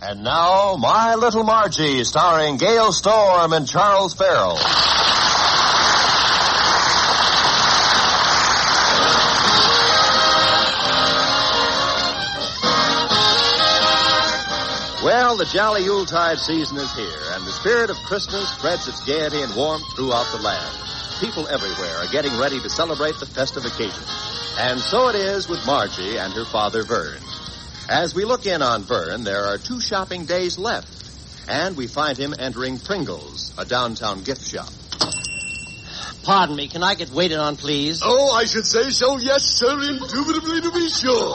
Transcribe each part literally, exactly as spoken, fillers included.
And now, My Little Margie, starring Gail Storm and Charles Farrell. Well, the jolly Yuletide season is here, and the spirit of Christmas spreads its gaiety and warmth throughout the land. People everywhere are getting ready to celebrate the festive occasion. And so it is with Margie and her father, Vern. As we look in on Vern, there are two shopping days left, and we find him entering Pringles, a downtown gift shop. Pardon me, can I get waited on, please? Oh, I should say so, yes, sir, indubitably to be sure.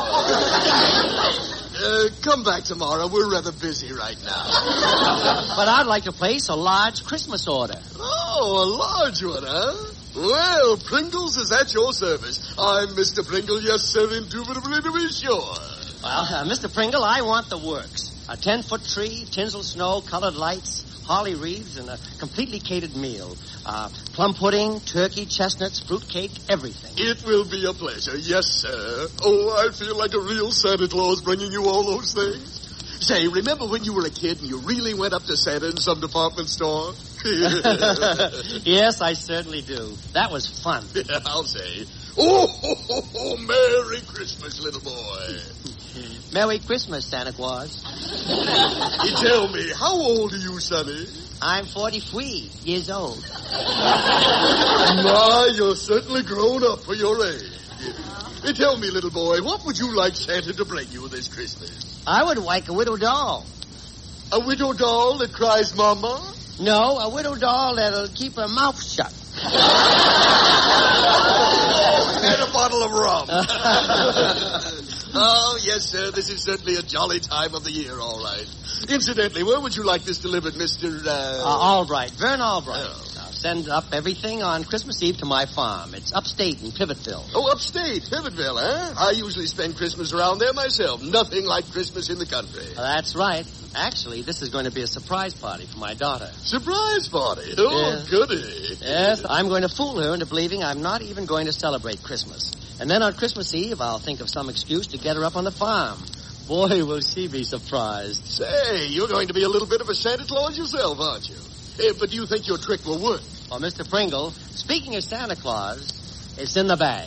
uh, come back tomorrow. We're rather busy right now. But I'd like to place a large Christmas order. Oh, a large one, huh? Well, Pringles is at your service. I'm Mister Pringle, yes, sir, indubitably to be sure. Well, uh, Mister Pringle, I want the works. A ten-foot tree, tinsel snow, colored lights, holly wreaths, and a completely catered meal. Uh, plum pudding, turkey, chestnuts, fruitcake, everything. It will be a pleasure, yes, sir. Oh, I feel like a real Santa Claus bringing you all those things. Say, remember when you were a kid and you really went up to Santa in some department store? Yes, I certainly do. That was fun. Yeah, I'll say. Oh, ho, ho, ho, Merry Christmas, little boy. Merry Christmas, Santa Claus. You tell me, how old are you, Sonny? I'm forty-three years old. My, you're certainly grown up for your age. You tell me, little boy, what would you like Santa to bring you this Christmas? I would like a widow doll. A widow doll that cries mama? No, a widow doll that'll keep her mouth shut. And a bottle of rum. Oh, yes, sir, this is certainly a jolly time of the year, all right. Incidentally, where would you like this delivered, Mister Uh... Uh, Albright, Vern Albright. Oh. I'll send up everything on Christmas Eve to my farm. It's upstate in Pivotville. Oh, upstate, Pivotville, huh? I usually spend Christmas around there myself. Nothing like Christmas in the country. Uh, that's right. Actually, this is going to be a surprise party for my daughter. Surprise party? Oh, Yeah. goody. Yes, I'm going to fool her into believing I'm not even going to celebrate Christmas. And then on Christmas Eve, I'll think of some excuse to get her up on the farm. Boy, will she be surprised. Say, you're going to be a little bit of a Santa Claus yourself, aren't you? Eh, but do you think your trick will work? Well, Mister Pringle, speaking of Santa Claus, it's in the bag.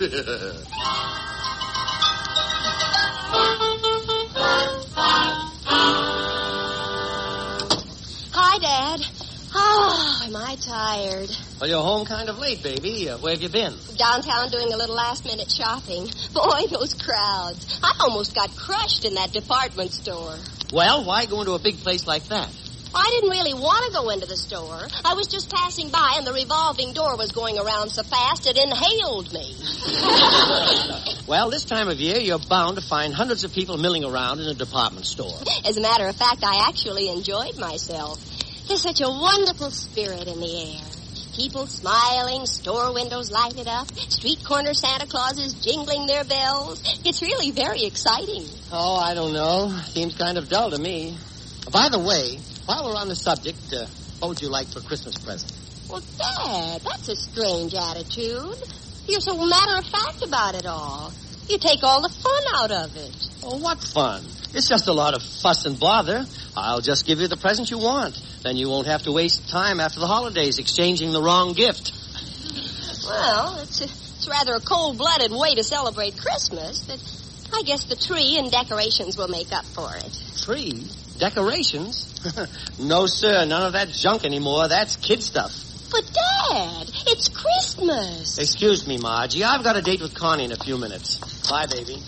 Hi, Dad. Oh, am I tired. Well, you're home kind of late, baby. Uh, where have you been? Downtown doing a little last-minute shopping. Boy, those crowds. I almost got crushed in that department store. Well, why go into a big place like that? I didn't really want to go into the store. I was just passing by, and the revolving door was going around so fast it inhaled me. Well, this time of year, you're bound to find hundreds of people milling around in a department store. As a matter of fact, I actually enjoyed myself. There's such a wonderful spirit in the air. People smiling, store windows lighted up, street corner Santa Clauses jingling their bells. It's really very exciting. Oh, I don't know. Seems kind of dull to me. By the way, while we're on the subject, uh, what would you like for a Christmas present? Well, Dad, that's a strange attitude. You're so matter-of-fact about it all. You take all the fun out of it. Oh, what fun. It's just a lot of fuss and bother. I'll just give you the present you want. Then you won't have to waste time after the holidays exchanging the wrong gift. Well, it's, a, it's rather a cold-blooded way to celebrate Christmas, but I guess the tree and decorations will make up for it. Tree? Decorations? No, sir, none of that junk anymore. That's kid stuff. But, Dad, it's Christmas. Excuse me, Margie. I've got a date with Connie in a few minutes. Bye, baby.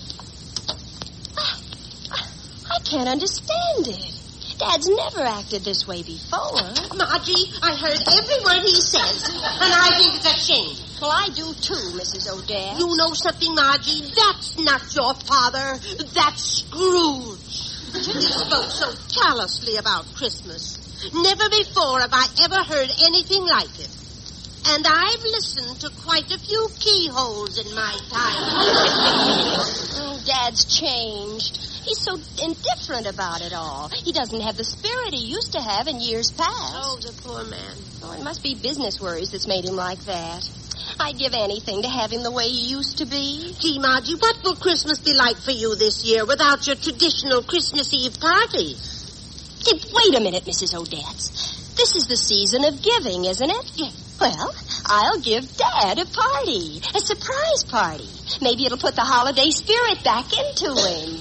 I can't understand it. Dad's never acted this way before. Margie, I heard every word he says, and I think it's a shame. Well, I do too, Missus O'Dell. You know something, Margie? That's not your father. That's Scrooge. He spoke so callously about Christmas. Never before have I ever heard anything like it. And I've listened to quite a few keyholes in my time. Oh, Dad's changed. He's so indifferent about it all. He doesn't have the spirit he used to have in years past. Oh, the poor man. Oh, it must be business worries that's made him like that. I'd give anything to have him the way he used to be. Gee, Margie, what will Christmas be like for you this year without your traditional Christmas Eve party? Hey, wait a minute, Missus Odets. This is the season of giving, isn't it? Yes. Well, I'll give Dad a party, a surprise party. Maybe it'll put the holiday spirit back into him.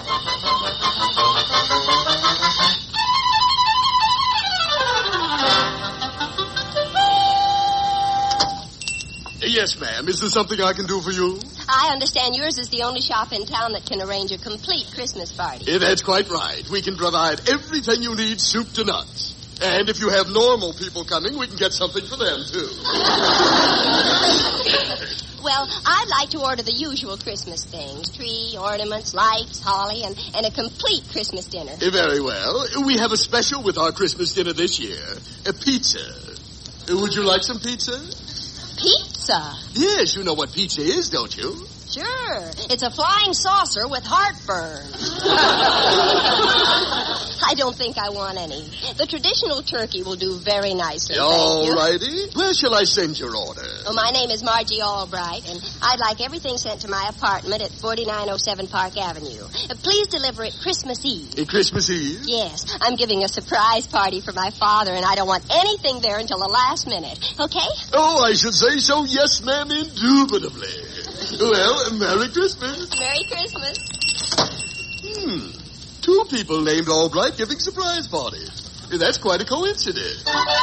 Yes, ma'am. Is there something I can do for you? I understand yours is the only shop in town that can arrange a complete Christmas party. Yeah, that's quite right. We can provide everything you need, soup to nuts. And if you have normal people coming, we can get something for them, too. Well, I'd like to order the usual Christmas things. Tree, ornaments, lights, holly, and, and a complete Christmas dinner. Uh, Very well. We have a special with our Christmas dinner this year. A pizza. Uh, Would you like some pizza? Pizza? Yes, you know what pizza is, don't you? Sure. It's a flying saucer with heartburn. I don't think I want any. The traditional turkey will do very nicely, thank you. All righty. Where shall I send your order? Well, my name is Margie Albright, and I'd like everything sent to my apartment at forty-nine oh seven Park Avenue. Uh, please deliver it Christmas Eve. Uh, Christmas Eve? Yes, I'm giving a surprise party for my father, and I don't want anything there until the last minute. Okay? Oh, I should say so. Yes, ma'am, indubitably. Well, Merry Christmas. Merry Christmas. Hmm. Two people named Albright giving surprise parties. That's quite a coincidence.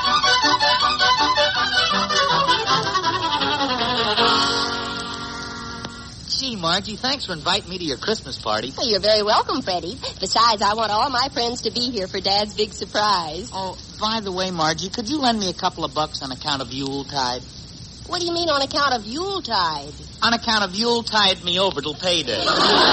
Gee, Margie, thanks for inviting me to your Christmas party. Well, you're very welcome, Freddie. Besides, I want all my friends to be here for Dad's big surprise. Oh, by the way, Margie, could you lend me a couple of bucks on account of Yuletide? What do you mean on account of Yuletide? On account of Yuletide me over till payday.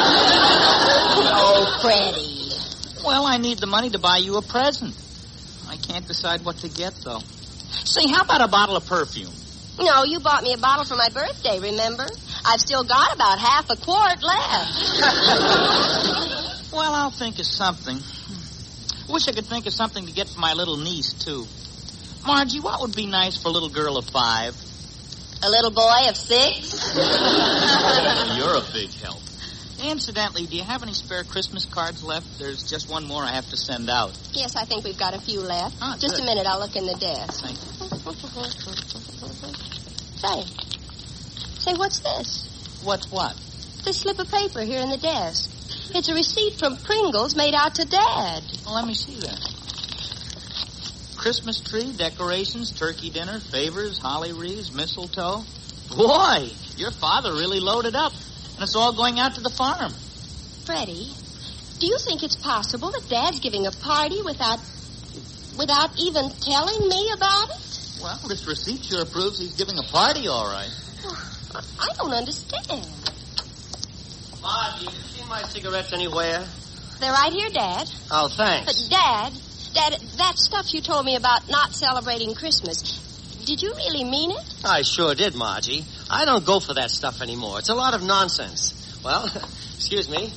Oh, Freddie. Well, I need the money to buy you a present. I can't decide what to get, though. Say, how about a bottle of perfume? No, you bought me a bottle for my birthday, remember? I've still got about half a quart left. Well, I'll think of something. Wish I could think of something to get for my little niece, too. Margie, what would be nice for a little girl of five? A little boy of six? You're a big help. Incidentally, do you have any spare Christmas cards left? There's just one more I have to send out. Yes, I think we've got a few left. Ah, just good. a minute, I'll look in the desk. Thank you. Say. Say, what's this? What's what? This slip of paper here in the desk. It's a receipt from Pringles made out to Dad. Well, let me see that. Christmas tree, decorations, turkey dinner, favors, holly wreaths, mistletoe. Boy, your father really loaded up. And it's all going out to the farm. Freddie, do you think it's possible that Dad's giving a party without without even telling me about it? Well, this receipt sure proves he's giving a party, all right. I don't understand. Ma, do you see my cigarettes anywhere? They're right here, Dad. Oh, thanks. But, Dad, Dad, that stuff you told me about not celebrating Christmas, did you really mean it? I sure did, Margie. I don't go for that stuff anymore. It's a lot of nonsense. Well, excuse me.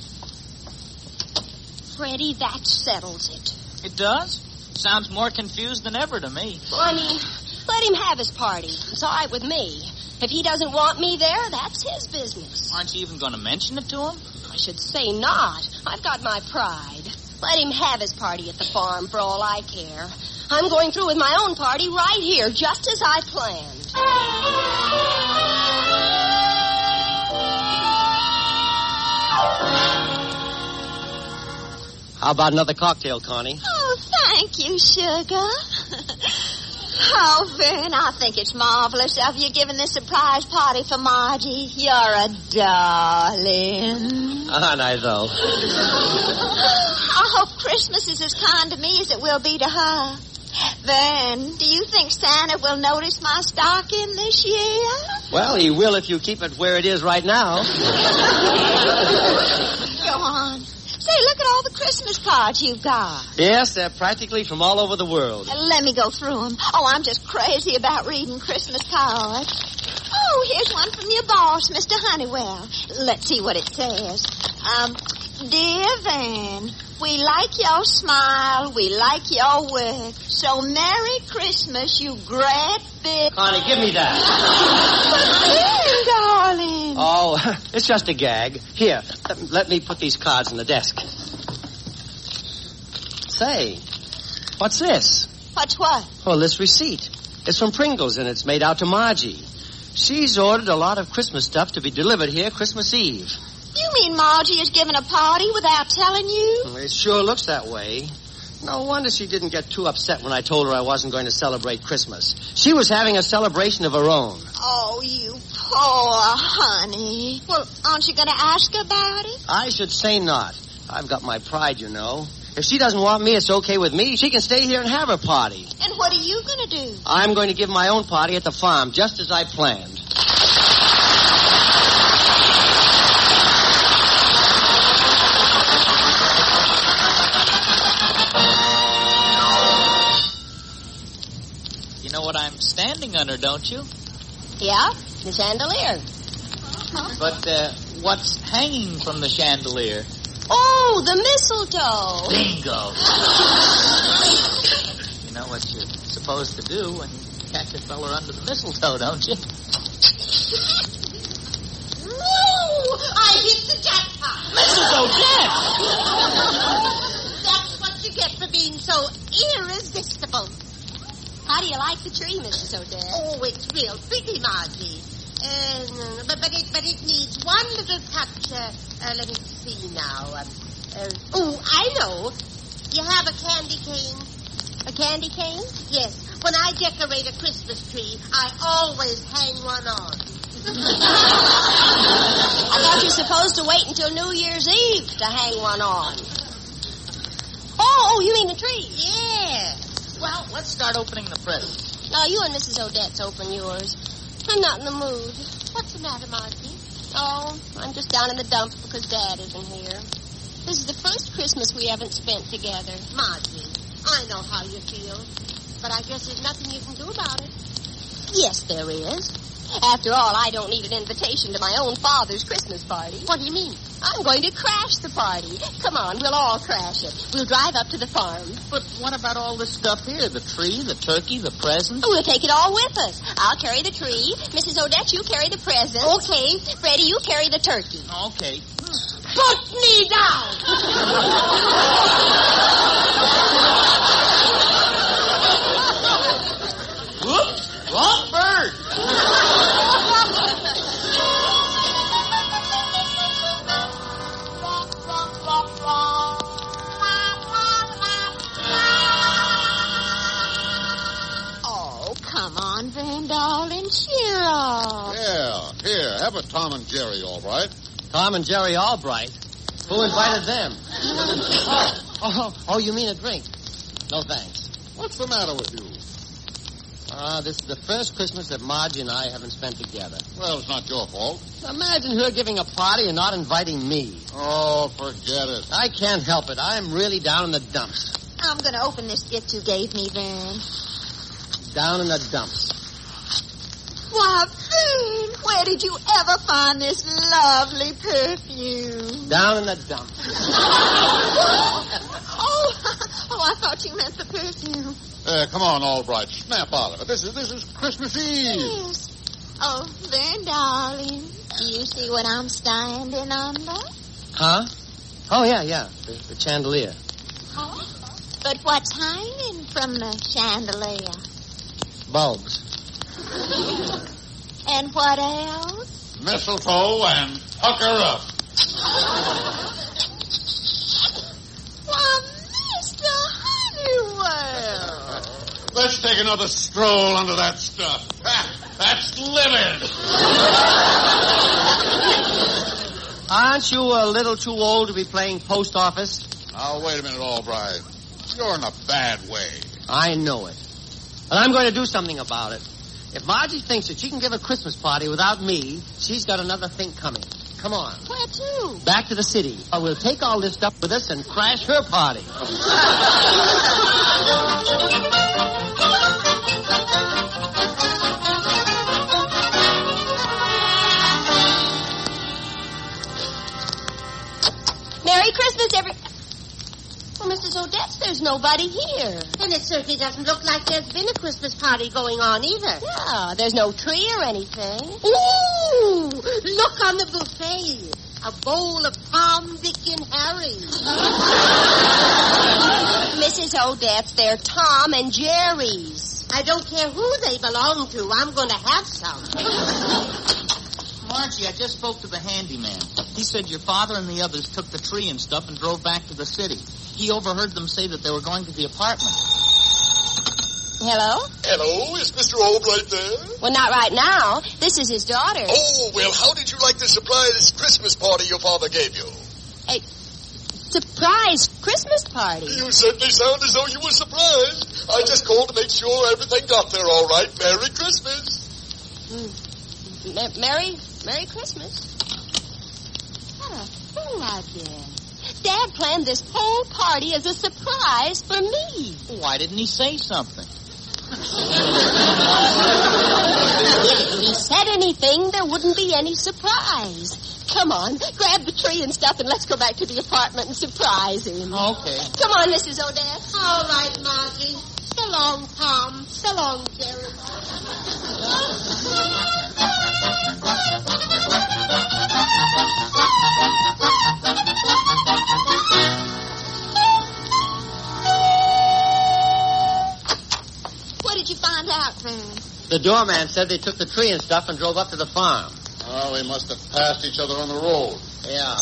Freddie, that settles it. It does? Sounds more confused than ever to me. Well, I mean, let him have his party. It's all right with me. If he doesn't want me there, that's his business. Aren't you even going to mention it to him? I should say not. I've got my pride. Let him have his party at the farm for all I care. I'm going through with my own party right here, just as I planned. How about another cocktail, Connie? Oh, thank you, sugar. Oh, Vern, I think it's marvelous of you giving this surprise party for Margie. You're a darling. Aren't I, though? I hope Christmas is as kind to me as it will be to her. Vern, do you think Santa will notice my stocking this year? Well, he will if you keep it where it is right now. Go on. Say, look at all the Christmas cards you've got. Yes, they're practically from all over the world. Uh, let me go through them. Oh, I'm just crazy about reading Christmas cards. Oh, here's one from your boss, Mister Honeywell. Let's see what it says. Um, Dear Van, We like your smile. We like your work. So Merry Christmas, you great big... Connie, give me that. Darling. Oh, it's just a gag. Here, let me put these cards on the desk. Say, what's this? What's what? Well, this receipt. It's from Pringles, and it's made out to Margie. She's ordered a lot of Christmas stuff to be delivered here Christmas Eve. You mean Margie is giving a party without telling you? It sure looks that way. No wonder she didn't get too upset when I told her I wasn't going to celebrate Christmas. She was having a celebration of her own. Oh, you poor honey. Well, aren't you going to ask about it? I should say not. I've got my pride, you know. If she doesn't want me, it's okay with me. She can stay here and have her party. And what are you going to do? I'm going to give my own party at the farm, just as I planned. You know what I'm standing under, don't you? Yeah, the chandelier. But uh, what's hanging from the chandelier? Oh, the mistletoe. Bingo. You know what you're supposed to do when you catch a fella under the mistletoe, don't you? Woo! I hit the jackpot. Mistletoe dead! That's what you get for being so irresistible. How do you like the tree, Missus Odette? Oh, it's real pretty, Margie. Uh, but, but, it, but it needs one little touch. Uh, uh, let me see now. Um, uh, oh, I know. You have a candy cane? A candy cane? Yes. When I decorate a Christmas tree, I always hang one on. I thought you were supposed to wait until New Year's Eve to hang one on. Oh, oh, you mean the tree? Yeah. Well, let's start opening the presents. No, you and Missus Odette's open yours. I'm not in the mood. What's the matter, Margie? Oh, I'm just down in the dumps because Dad isn't here. This is the first Christmas we haven't spent together. Margie, I know how you feel, but I guess there's nothing you can do about it. Yes, there is. After all, I don't need an invitation to my own father's Christmas party. What do you mean? I'm going to crash the party. Come on, we'll all crash it. We'll drive up to the farm. But what about all this stuff here? The tree, the turkey, the presents? We'll take it all with us. I'll carry the tree. Missus Odette, you carry the presents. Okay. Freddie, you carry the turkey. Okay. Put me down! Whoops! Wrong bird! Oh, come on, Van Darling, cheer up. Yeah, here, have a Tom and Jerry, all right. Tom and Jerry Albright? Who invited them? oh, oh, oh, you mean a drink? No, thanks. What's the matter with you? Ah, uh, this is the first Christmas that Margie and I haven't spent together. Well, it's not your fault. Imagine her giving a party and not inviting me. Oh, forget it. I can't help it. I'm really down in the dumps. I'm going to open this gift you gave me, Van. Down in the dumps. Why, Van, where did you ever find this lovely perfume? Down in the dumps. oh, oh, I thought you meant the perfume. Uh, come on, Albright. Snap out of it. This is this is Christmas Eve. Yes. Oh, Van Darling, do you see what I'm standing under? Huh? Oh, yeah, yeah. The, the chandelier. Oh. But what's hanging from the chandelier? Bulbs. And what else? Mistletoe and pucker up. Why, Mister Honeywell. Let's take another stroll under that stuff. Ha, that's living. Aren't you a little too old to be playing post office? Now, wait a minute, Albright. You're in a bad way. I know it. And I'm going to do something about it. If Margie thinks that she can give a Christmas party without me, she's got another thing coming. Come on. Where to? Back to the city. Or we'll take all this stuff with us and crash her party. Merry Christmas, every... Missus Odette's, there's nobody here. And it certainly doesn't look like there's been a Christmas party going on either. Yeah, there's no tree or anything. Ooh! Look on the buffet. A bowl of Tom, Dick, and Harry. Missus Odette's, they're Tom and Jerry's. I don't care who they belong to. I'm going to have some. Margie, I just spoke to the handyman. He said your father and the others took the tree and stuff and drove back to the city. He overheard them say that they were going to the apartment. Hello? Hello, is Mister Albright there? Well, not right now. This is his daughter. Oh, well, how did you like the surprise Christmas party your father gave you? A surprise Christmas party. You certainly sound as though you were surprised. I just called to make sure everything got there all right. Merry Christmas. Mm. Ma- Merry, Merry Christmas. What a fool I've been. Dad planned this whole party as a surprise for me. Why didn't he say something? If he said anything, there wouldn't be any surprise. Come on, grab the tree and stuff and let's go back to the apartment and surprise him. Okay. Come on, Missus Odette. All right, Margie. So long, Tom. So long, Jerry. What did you find out, Van? The doorman said they took the tree and stuff and drove up to the farm. Oh, they must have passed each other on the road. Yeah.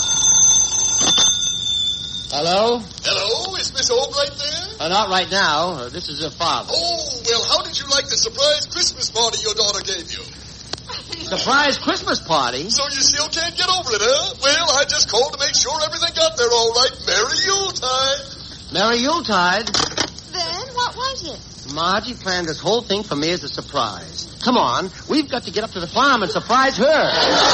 Hello? Hello, is Miss Albright there? Uh, not right now. Uh, this is her father. Oh, well, how did you like the surprise Christmas party your daughter gave you? Surprise Christmas party? So you still can't get over it, huh? Well, I just called to make sure everything got there all right. Merry Yuletide. Merry Yuletide. Then, what was it? Margie planned this whole thing for me as a surprise. Come on, we've got to get up to the farm and surprise her.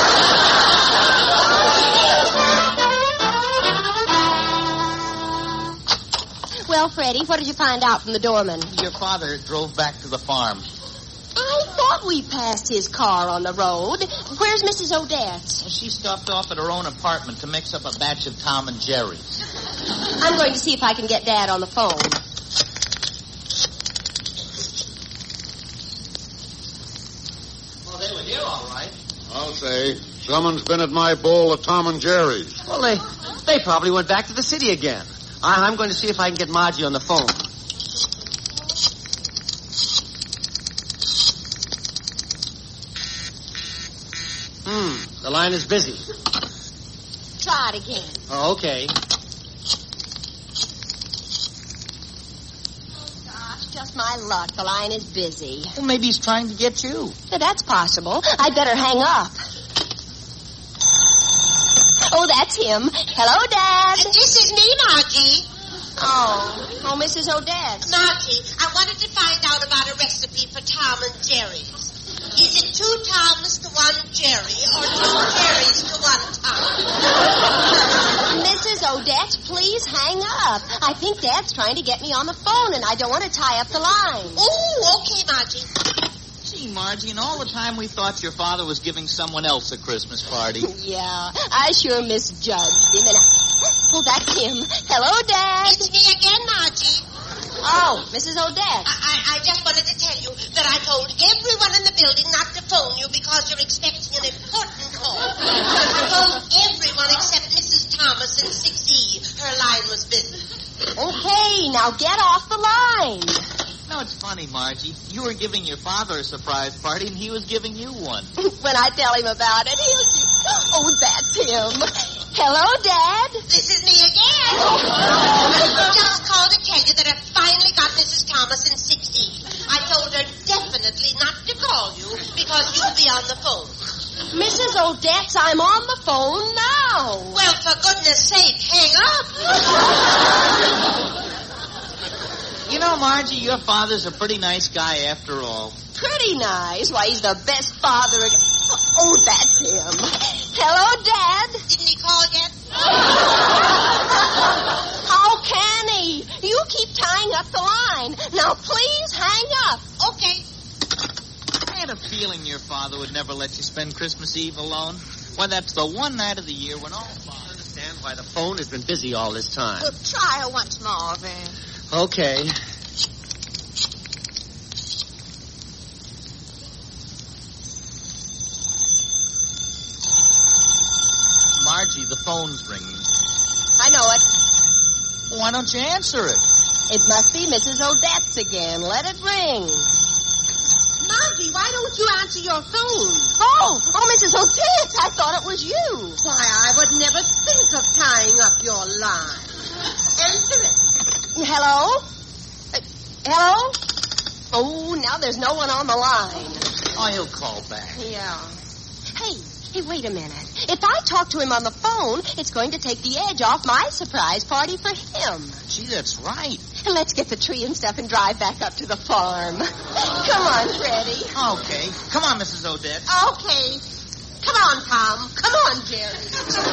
Well, Freddie, what did you find out from the doorman? Your father drove back to the farm. I thought we passed his car on the road. Where's Missus Odette's? She stopped off at her own apartment to mix up a batch of Tom and Jerry's. I'm going to see if I can get Dad on the phone. Well, they were here all right. I'll say. Someone's been at my bowl of Tom and Jerry's. Well, they, they probably went back to the city again. I, I'm going to see if I can get Margie on the phone. Hmm, the line is busy. Try it again. Oh, okay. Gosh, just my luck. The line is busy. Well, maybe he's trying to get you. Yeah, that's possible. I'd better hang up. Oh, that's him. Hello, Dad. This is me, Margie. Oh, oh, Missus Odette. Margie, I wanted to find out about a recipe for Tom and Jerry's. Is it two Toms to one Jerry or two Jerrys to one Tom? Missus Odette, please hang up. I think Dad's trying to get me on the phone, and I don't want to tie up the line. Oh, okay, Margie. Gee, Margie, and all the time we thought your father was giving someone else a Christmas party. Yeah, I sure misjudged him. And I... Oh, that's him. Hello, Dad. It's me again, Margie. Oh, Missus Odette. I, I, I just wanted to tell you that I told everyone in the building not to phone you because you're expecting an important call. I told everyone except Missus Thomas in six E. Her line was busy. Okay, now get off the line. No, it's funny, Margie. You were giving your father a surprise party, and he was giving you one. When I tell him about it, he'll see. Oh, that's him. Hello, Dad. This is me again. I just called to tell you that I finally got Missus Thomas in six E. I told her definitely not to call you because you'll be on the phone. Missus Odette, I'm on the phone now. Well, for goodness sake, hang up. You know, Margie, your father's a pretty nice guy after all. Pretty nice. Why, he's the best father. Ag- oh, that's him. Hello, Dad. Didn't he call yet? How can he? You keep tying up the line. Now, please hang up. Okay. I had a feeling your father would never let you spend Christmas Eve alone. Why, that's the one night of the year when all fathers... Understand why the phone has been busy all this time. Well, try her once more, then. Okay. Margie, the phone's ringing. I know it. Why don't you answer it? It must be Missus Odette's again. Let it ring. Margie, why don't you answer your phone? Oh, oh, Missus Odette, I thought it was you. Why, I would never think of tying up your line. Answer it. Hello? Uh, hello? Oh, now there's no one on the line. Oh, he'll call back. Yeah. Hey, hey, wait a minute. If I talk to him on the phone, it's going to take the edge off my surprise party for him. Gee, that's right. And let's get the tree and stuff and drive back up to the farm. Come on, Freddie. Okay. Come on, Missus Odette. Okay. Come on, Tom. Come on, Jerry.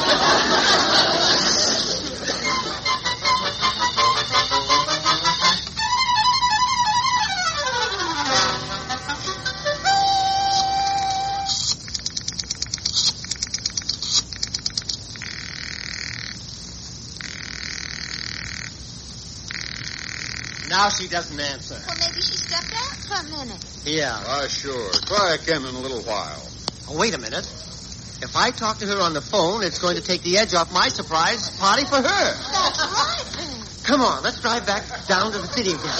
Now she doesn't answer. Well, maybe she stepped out for a minute. Yeah. Why, sure. Try again in a little while. Oh, wait a minute. If I talk to her on the phone, it's going to take the edge off my surprise party for her. That's right. Come on, let's drive back down to the city again.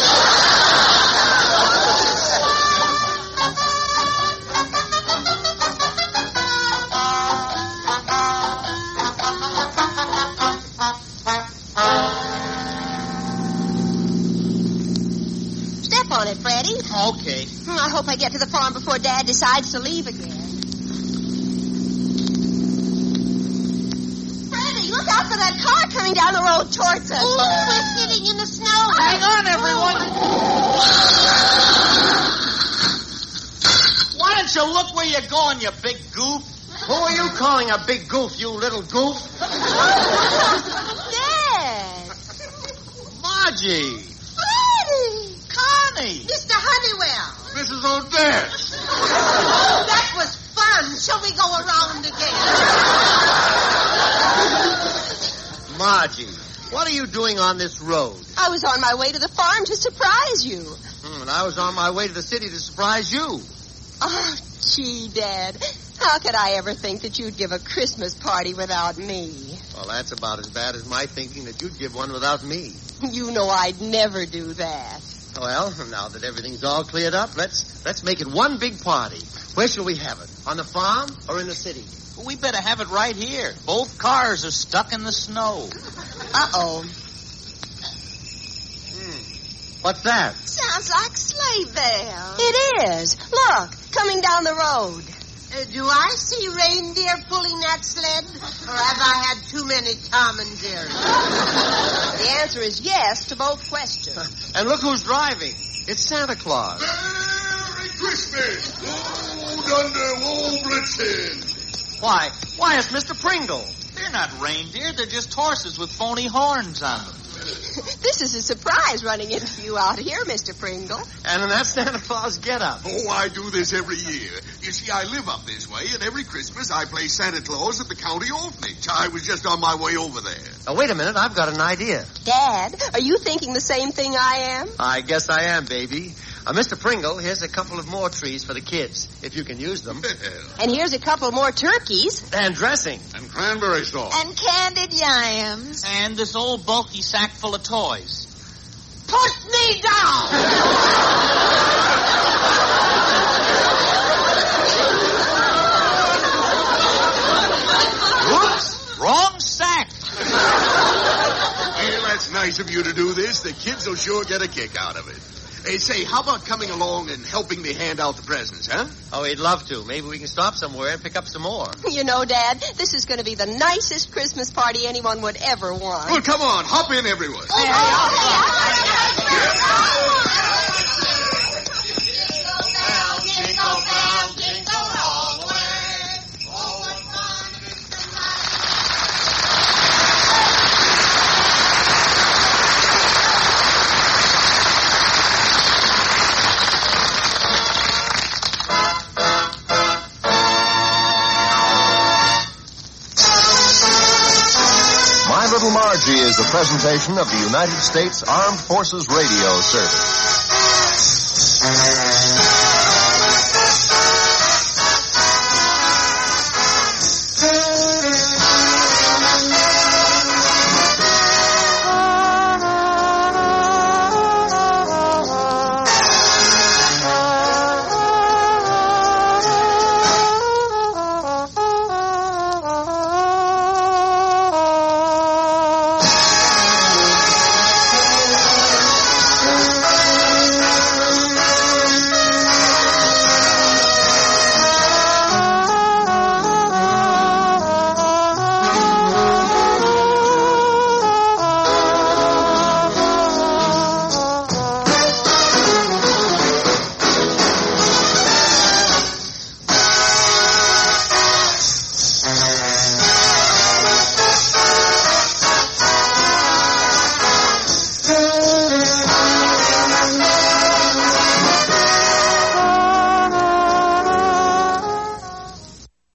Step on it, Freddie. Okay. I hope I get to the farm before Dad decides to leave again. Freddie, look out for that car coming down the road towards us. Oh, we're sitting in the snow. Hang on, everyone. Why don't you look where you're going, you big goof? Who are you calling a big goof, you little goof? Dad. Margie. Freddie. Connie. Mister Honeywell. Missus Odette! Oh, that was fun. Shall we go around again? Margie, what are you doing on this road? I was on my way to the farm to surprise you. Hmm, and I was on my way to the city to surprise you. Oh, gee, Dad. How could I ever think that you'd give a Christmas party without me? Well, that's about as bad as my thinking that you'd give one without me. You know I'd never do that. Well, now that everything's all cleared up, let's let's make it one big party. Where shall we have it? On the farm or in the city? We better have it right here. Both cars are stuck in the snow. Uh-oh. Hmm. What's that? Sounds like sleigh bells. It is. Look, coming down the road. Uh, do I see reindeer pulling that sled? Or have I had too many Tom and Jerry? The answer is yes to both questions. And look who's driving. It's Santa Claus. Merry Christmas! Whoa, Dunder, whoa, Blitzen! Why? Why, it's Mister Pringle. They're not reindeer. They're just horses with phony horns on them. This is a surprise running into you out here, Mister Pringle. And in that Santa Claus get-up. Oh, I do this every year. You see, I live up this way, and every Christmas I play Santa Claus at the county orphanage. I was just on my way over there. Now, wait a minute. I've got an idea. Dad, are you thinking the same thing I am? I guess I am, baby. Uh, Mister Pringle, here's a couple of more trees for the kids, if you can use them. And here's a couple more turkeys. And dressing. And cranberry sauce. And candied yams. And this old bulky sack full of toys. Put me down! Whoops! Wrong sack. Well, that's nice of you to do this. The kids will sure get a kick out of it. Hey, say, how about coming along and helping me hand out the presents, huh? Oh, he'd love to. Maybe we can stop somewhere and pick up some more. You know, Dad, this is going to be the nicest Christmas party anyone would ever want. Well, come on, hop in, everyone. Hey, Jingle bells, jingle all the way. Oh, what fun it is to Margie is a presentation of the United States Armed Forces Radio Service.